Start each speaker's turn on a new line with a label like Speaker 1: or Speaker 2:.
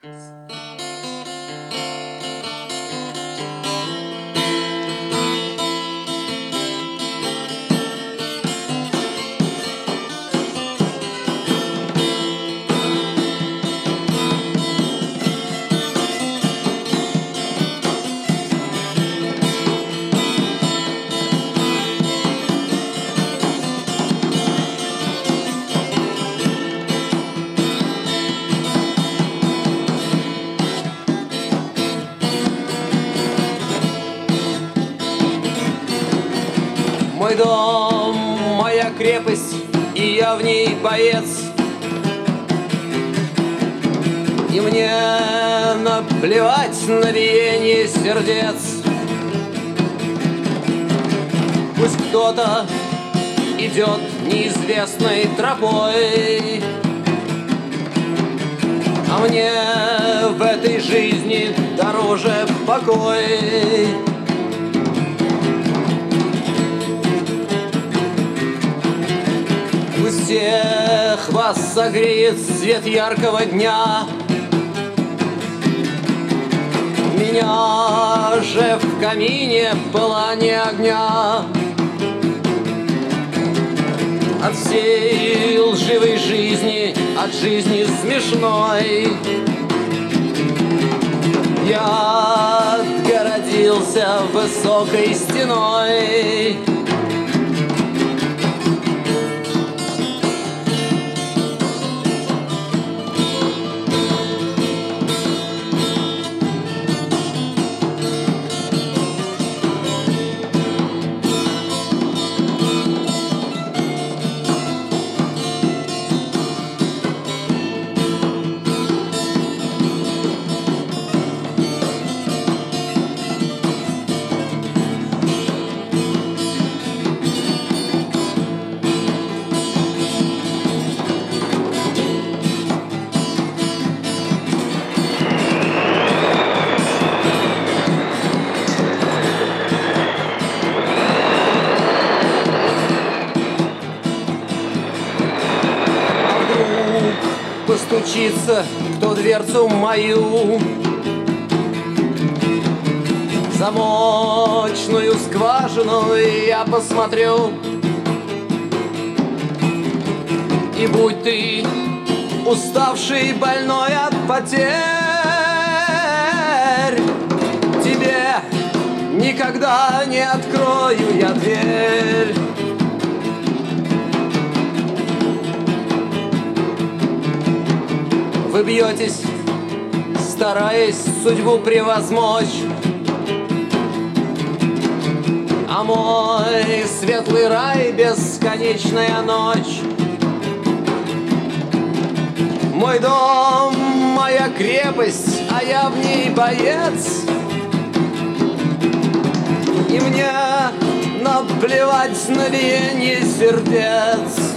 Speaker 1: Мой дом, моя крепость, и я в ней боец. И мне наплевать на биение сердец. Пусть кто-то идет неизвестной тропой, а мне в этой жизни дороже покой. Пусть всех вас согреет свет яркого дня, меня же в камине пылание огня. От всей лживой жизни, от жизни смешной я отгородился высокой стеной. Постучится кто дверцу мою, замочную скважину я посмотрю. И будь ты уставший, больной от потерь, тебе никогда не открою я дверь. Вы бьетесь, стараясь судьбу превозмочь, а мой светлый рай — бесконечная ночь. Мой дом, моя крепость, а я в ней боец. И мне наплевать на биение сердец.